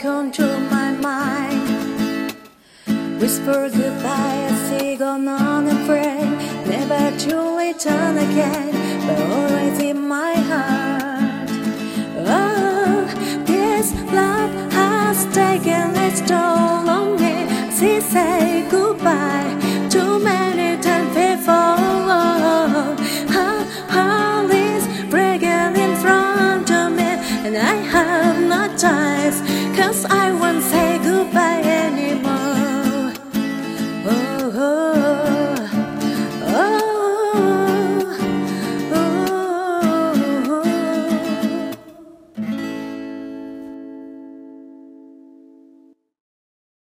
control my mind. Whisper goodbye, I say gone unafraid, never to return again, but always in my heart. Oh, this love has taken its toll.